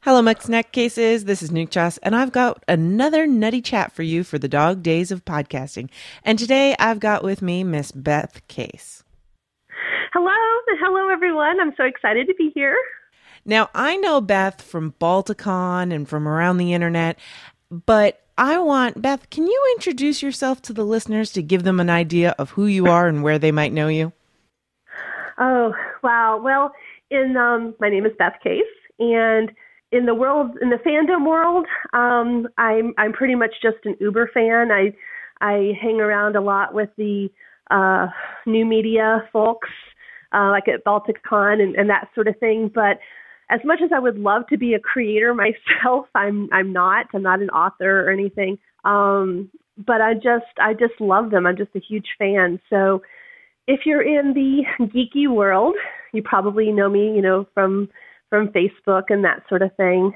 Hello, Mixed Neck Cases. This is Nuke Chas, and I've got another nutty chat for you for the dog days of podcasting. And today I've got with me Miss Beth Case. Hello, everyone. I'm so excited to be here. Now, I know Beth from Balticon and from around the internet, but Beth, can you introduce yourself to the listeners to give them an idea of who you are and where they might know you? Oh, wow. Well, my name is Beth Case, and in the fandom world, I'm pretty much just an Uber fan. I hang around a lot with the new media folks, like at Balticon and that sort of thing. But as much as I would love to be a creator myself, I'm not. I'm not an author or anything. But I just love them. I'm just a huge fan. So if you're in the geeky world, you probably know me, from Facebook and that sort of thing.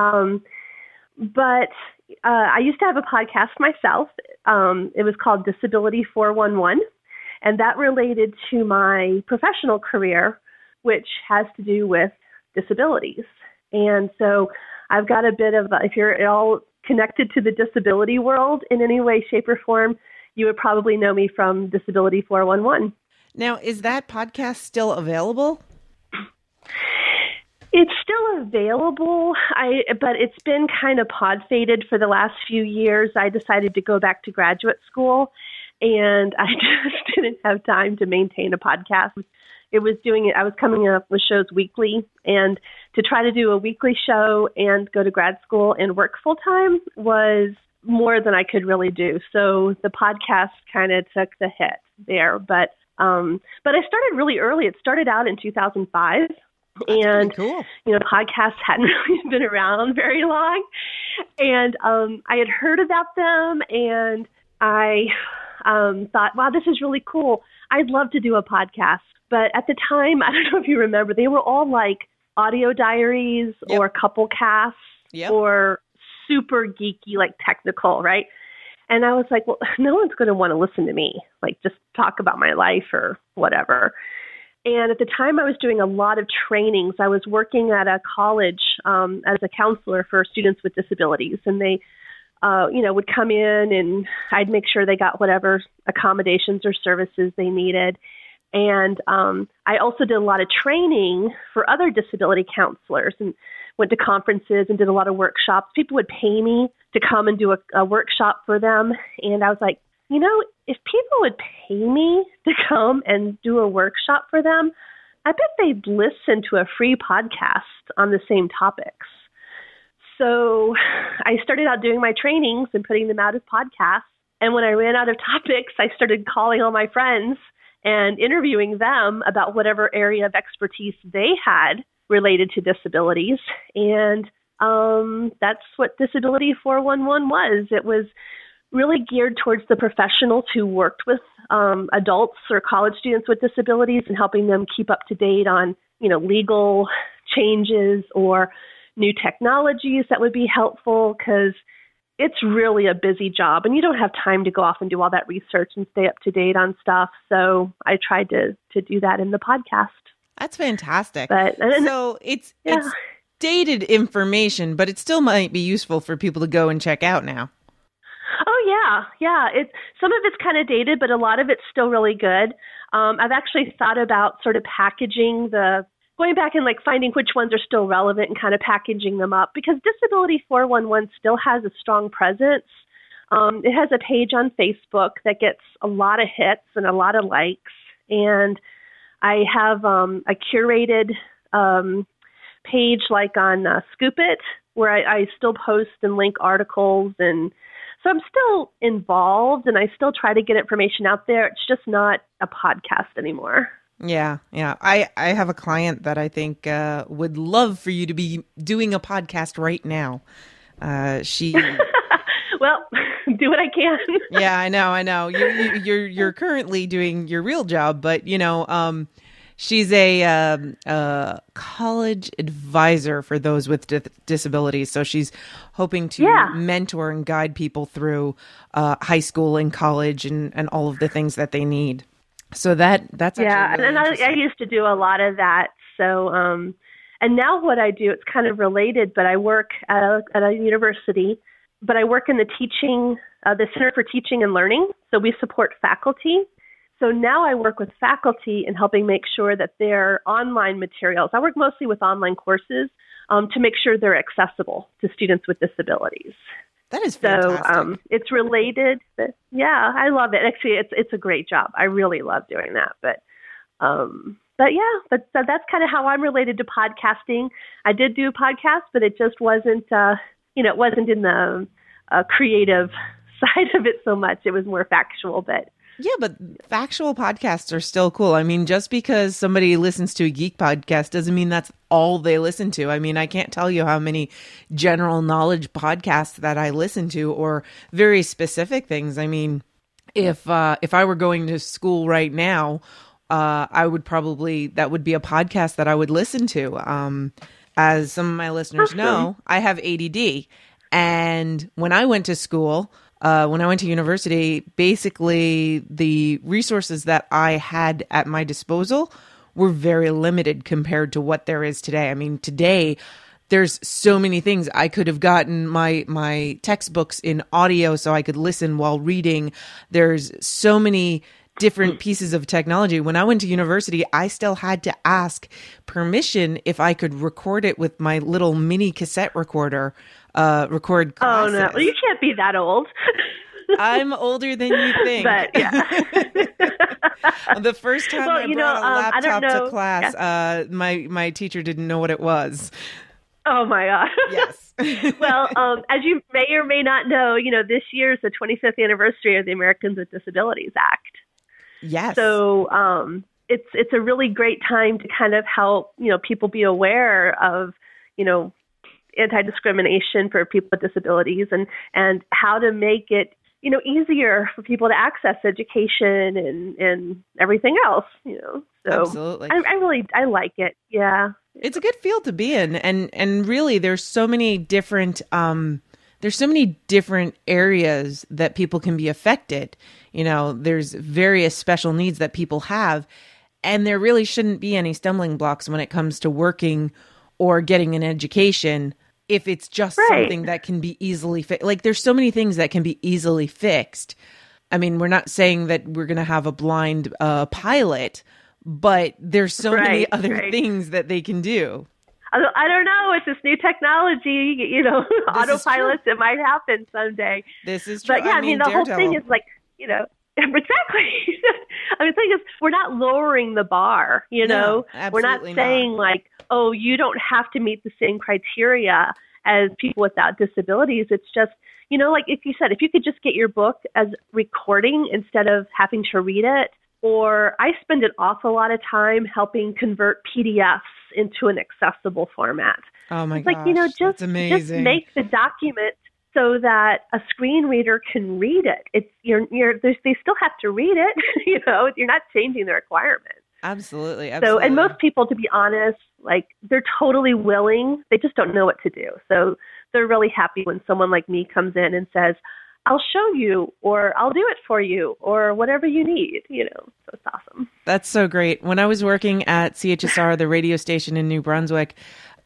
But I used to have a podcast myself. It was called Disability 411, and that related to my professional career, which has to do with disabilities. And so I've got a bit of, if you're at all connected to the disability world in any way, shape, or form, you would probably know me from Disability 411. Now, is that podcast still available? It's still available, but it's been kind of pod-faded for the last few years. I decided to go back to graduate school, and I just didn't have time to maintain a podcast. I was coming up with shows weekly, and to try to do a weekly show and go to grad school and work full-time was more than I could really do. So the podcast kind of took the hit there. But I started really early. It started out in 2005. And, cool. Podcasts hadn't really been around very long. And I had heard about them, and I thought, wow, this is really cool. I'd love to do a podcast. But at the time, I don't know if you remember, they were all like audio diaries or couple casts or super geeky, like technical, right? And I was like, well, no one's going to want to listen to me, like just talk about my life or whatever. And at the time, I was doing a lot of trainings. I was working at a college as a counselor for students with disabilities. And they, would come in, and I'd make sure they got whatever accommodations or services they needed. And I also did a lot of training for other disability counselors and went to conferences and did a lot of workshops. People would pay me to come and do a workshop for them. And I was like, if people would pay me to come and do a workshop for them, I bet they'd listen to a free podcast on the same topics. So I started out doing my trainings and putting them out as podcasts. And when I ran out of topics, I started calling all my friends and interviewing them about whatever area of expertise they had related to disabilities. And that's what Disability 411 was. It was really geared towards the professionals who worked with adults or college students with disabilities and helping them keep up to date on, legal changes or new technologies that would be helpful, because it's really a busy job and you don't have time to go off and do all that research and stay up to date on stuff. So I tried to do that in the podcast. That's fantastic. So it's dated information, but it still might be useful for people to go and check out now. Oh, yeah. Some of it's kind of dated, but a lot of it's still really good. I've actually thought about sort of going back and like finding which ones are still relevant and kind of packaging them up, because Disability 411 still has a strong presence. It has a page on Facebook that gets a lot of hits and a lot of likes. And I have a curated page like on Scoop It, where I still post and link articles, and so I'm still involved and I still try to get information out there. It's just not a podcast anymore. Yeah. I have a client that I think would love for you to be doing a podcast right now. She Well, do what I can. Yeah, I know. You're currently doing your real job, but she's a college advisor for those with disabilities. So she's hoping to mentor and guide people through high school and college and all of the things that they need. So that's actually really and I used to do a lot of that. So And now what I do, it's kind of related, but I work at a university, but I work in the Center for Teaching and Learning. So we support faculty. So now I work with faculty in helping make sure that their online materials, I work mostly with online courses, to make sure they're accessible to students with disabilities. That is fantastic. So it's related. But yeah, I love it. Actually, it's a great job. I really love doing that. But that's kind of how I'm related to podcasting. I did do a podcast, but it just wasn't, it wasn't in the creative side of it so much. It was more factual, but. Yeah, but factual podcasts are still cool. I mean, just because somebody listens to a geek podcast doesn't mean that's all they listen to. I mean, I can't tell you how many general knowledge podcasts that I listen to or very specific things. I mean, if I were going to school right now, that would be a podcast that I would listen to. As some of my listeners know, I have ADD. And when I went to school, when I went to university, basically the resources that I had at my disposal were very limited compared to what there is today. I mean, today there's so many things. I could have gotten my textbooks in audio so I could listen while reading. There's so many different pieces of technology. When I went to university, I still had to ask permission if I could record it with my little mini cassette recorder, record classes. Oh, no. Well, you can't be that old. I'm older than you think. But, yeah. The first time I brought a laptop to class, my teacher didn't know what it was. Oh, my God. Yes. Well, as you may or may not know, this year is the 25th anniversary of the Americans with Disabilities Act. Yes. So it's a really great time to kind of help, people be aware of, anti-discrimination for people with disabilities and how to make it, easier for people to access education and everything else, So absolutely. I like it. Yeah. It's a good field to be in. And really there's so many different, areas that people can be affected. There's various special needs that people have, and there really shouldn't be any stumbling blocks when it comes to working or getting an education if it's just something that can be easily fixed. Like, there's so many things that can be easily fixed. I mean, we're not saying that we're going to have a blind pilot, but there's so many other things that they can do. I don't know. It's this new technology, autopilots. It might happen someday. This is true. But yeah, the whole thing is like, exactly. The thing is, we're not lowering the bar, No, we're not saying like, oh, you don't have to meet the same criteria as people without disabilities. It's just, like if you said, if you could just get your book as recording instead of having to read it, or I spend an awful lot of time helping convert PDFs into an accessible format. Oh my gosh, that's amazing. Just make the document so that a screen reader can read it. They still have to read it. You're not changing the requirements. Absolutely. So, and most people, to be honest, like they're totally willing. They just don't know what to do. So they're really happy when someone like me comes in and says, I'll show you, or I'll do it for you, or whatever you need, so it's awesome. That's so great. When I was working at CHSR, the radio station in New Brunswick,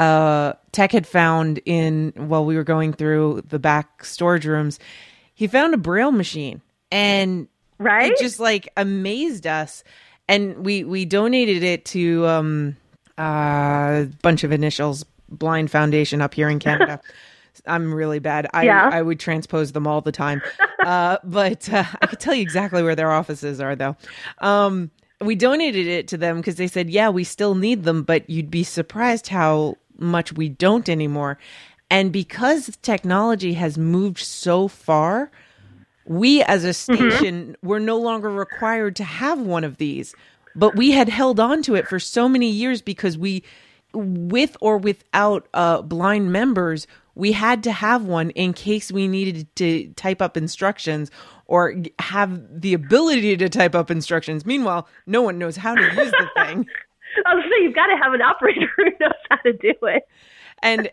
Tech had found while we were going through the back storage rooms, he found a Braille machine, and it just like amazed us. And we donated it to a bunch of initials, Blind Foundation up here in Canada. I'm really bad. I would transpose them all the time. But I could tell you exactly where their offices are, though. We donated it to them because they said, yeah, we still need them, but you'd be surprised how much we don't anymore. And because technology has moved so far, we as a station were no longer required to have one of these. But we had held on to it for so many years because we, with or without blind members, we had to have one in case we needed to type up instructions or have the ability to type up instructions. Meanwhile, no one knows how to use the thing. Oh, so you've got to have an operator who knows how to do it. And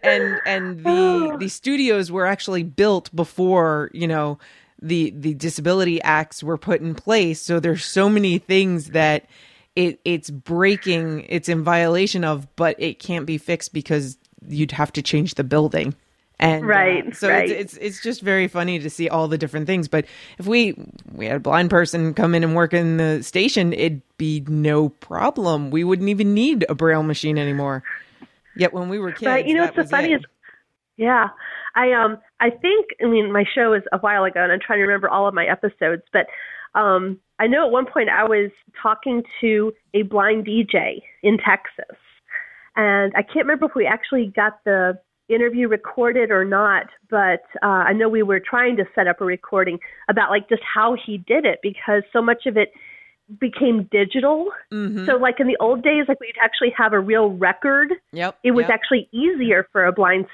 the studios were actually built before, the disability acts were put in place. So there's so many things that it's breaking, it's in violation of, but it can't be fixed because you'd have to change the building. And so it's just very funny to see all the different things. But if we had a blind person come in and work in the station, it'd be no problem. We wouldn't even need a Braille machine anymore. Yet when we were kids, right. What's so funny is, I think, my show is a while ago, and I'm trying to remember all of my episodes, but I know at one point I was talking to a blind DJ in Texas, and I can't remember if we actually got the interview recorded or not, but I know we were trying to set up a recording about like just how he did it, because so much of it became digital. Mm-hmm. So like in the old days, like we'd actually have a real record. It was actually easier for a blind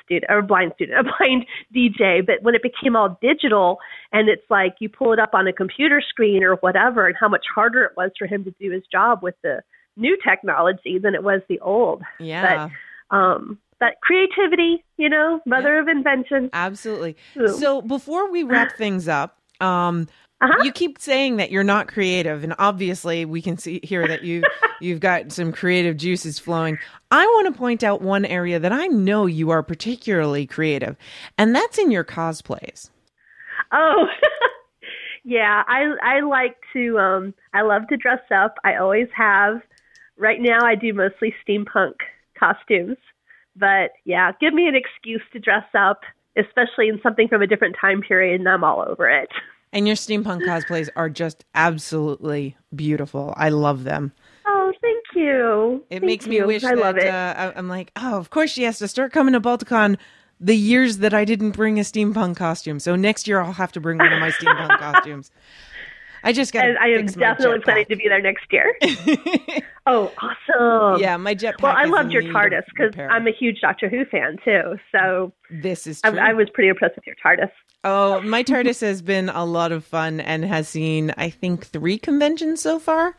DJ. But when it became all digital, and it's like you pull it up on a computer screen or whatever, and how much harder it was for him to do his job with the new technology than it was the old. But creativity, mother of invention. Absolutely. So before we wrap things up, you keep saying that you're not creative, and obviously we can see here that you've got some creative juices flowing. I want to point out one area that I know you are particularly creative, and that's in your cosplays. Oh, yeah. I like to, I love to dress up. I always have. Right now I do mostly steampunk costumes. But yeah, give me an excuse to dress up, especially in something from a different time period, and I'm all over it. And your steampunk cosplays are just absolutely beautiful. I love them. Oh, thank you. It makes me wish that love it. I'm like, oh, of course she has to start coming to Balticon the years that I didn't bring a steampunk costume. So next year I'll have to bring one of my steampunk costumes. I just got. I am definitely planning to be there next year. Oh, awesome! Yeah, my jetpack. Well, I loved your TARDIS because I'm a huge Doctor Who fan too. So this is true. I was pretty impressed with your TARDIS. Oh, my TARDIS has been a lot of fun and has seen, I think, 3 conventions so far.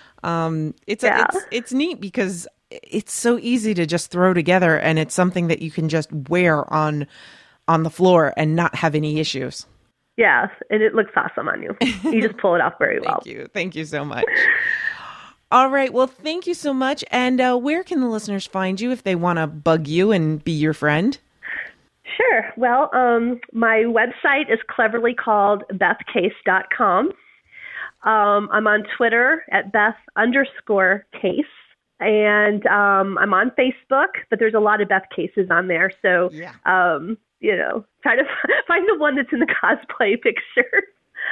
It's neat because it's so easy to just throw together, and it's something that you can just wear on the floor and not have any issues. Yeah, and it looks awesome on you. You just pull it off very well. Thank you so much. All right, well, thank you so much. And where can the listeners find you if they want to bug you and be your friend? Sure. Well, my website is cleverly called BethCase.com. I'm on Twitter at Beth_Case. And I'm on Facebook, but there's a lot of Beth Cases on there. So, try to find the one that's in the cosplay picture.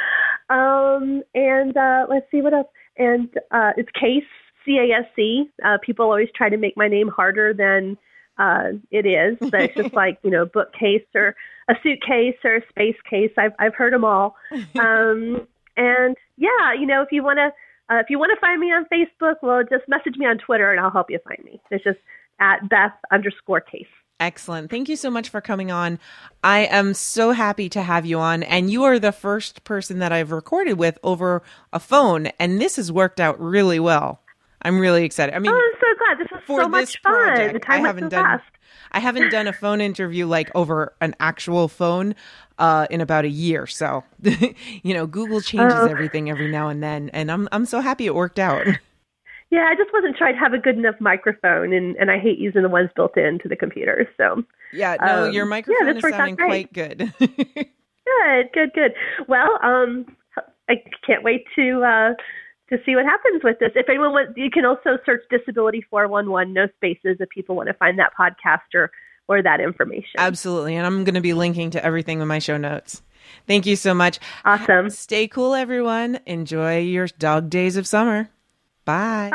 And let's see what else. And it's Case, C-A-S-E. People always try to make my name harder than it is. But it's just like, bookcase or a suitcase or a space case. I've heard them all. And yeah, if you want to find me on Facebook, well, just message me on Twitter and I'll help you find me. It's just at Beth_Case. Excellent. Thank you so much for coming on. I am so happy to have you on. And you are the first person that I've recorded with over a phone. And this has worked out really well. I'm really excited. I mean, I'm so glad. This is so much fun. The time went so fast. I haven't done a phone interview like over an actual phone in about a year. So, Google changes everything every now and then. And I'm so happy it worked out. Yeah, I just wasn't trying to have a good enough microphone, and I hate using the ones built into the computer. So yeah, no, your microphone is sounding quite good. Good. Well, I can't wait to see what happens with this. If anyone wants, you can also search Disability 411, no spaces, if people want to find that podcast or that information. Absolutely, and I'm going to be linking to everything in my show notes. Thank you so much. Awesome. Stay cool, everyone. Enjoy your dog days of summer. Bye.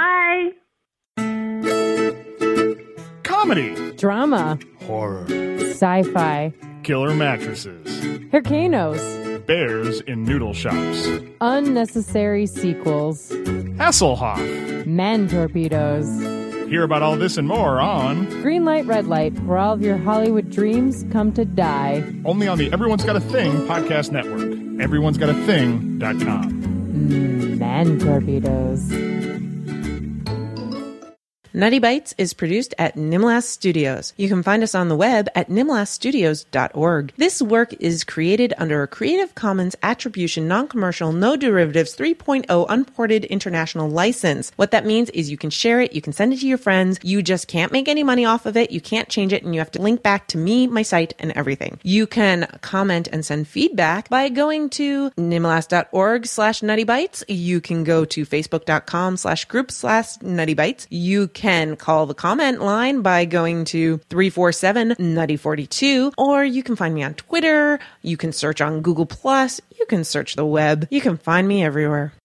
Bye. Comedy. Drama. Horror. Sci-fi. Killer mattresses. Hurricanos. Bears in noodle shops. Unnecessary sequels. Hasselhoff. Man torpedoes. Hear about all this and more on Green Light, Red Light, where all of your Hollywood dreams come to die. Only on the Everyone's Got a Thing podcast network. everyone'sgotathing.com. Man torpedoes. Nutty Bites is produced at Nimlas Studios. You can find us on the web at nimlasstudios.org. This work is created under a Creative Commons Attribution Non-Commercial No Derivatives 3.0 Unported International License. What that means is you can share it, you can send it to your friends, you just can't make any money off of it, you can't change it, and you have to link back to me, my site, and everything. You can comment and send feedback by going to nimlas.org/nuttybites. You can go to facebook.com/group/nuttybites. You can call the comment line by going to 347-nutty42, or you can find me on Twitter. You can search on Google+. You can search the web. You can find me everywhere.